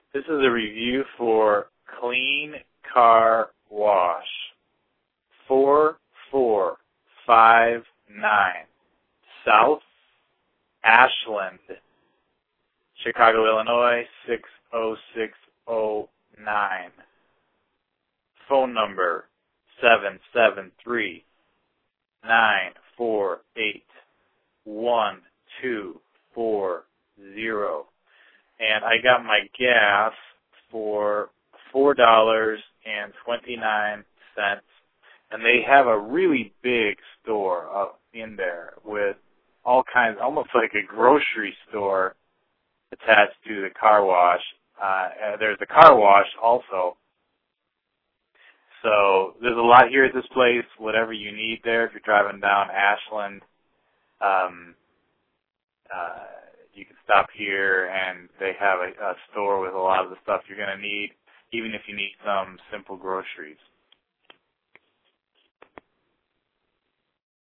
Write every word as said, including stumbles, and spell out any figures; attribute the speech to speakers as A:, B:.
A: This is a review for Clean Car Wash. four four five nine South Ashland, Chicago, Illinois, six oh six oh nine. Phone number seven seven three, nine four eight, one two four zero. And I got my gas for four dollars and twenty-nine cents. And they have a really big store up in there with all kinds, almost like a grocery store attached to the car wash. Uh, and there's a car wash also. So there's a lot here at this place, whatever you need there. If you're driving down Ashland, um, uh, you can stop here, and they have a, a store with a lot of the stuff you're going to need, even if you need some simple groceries.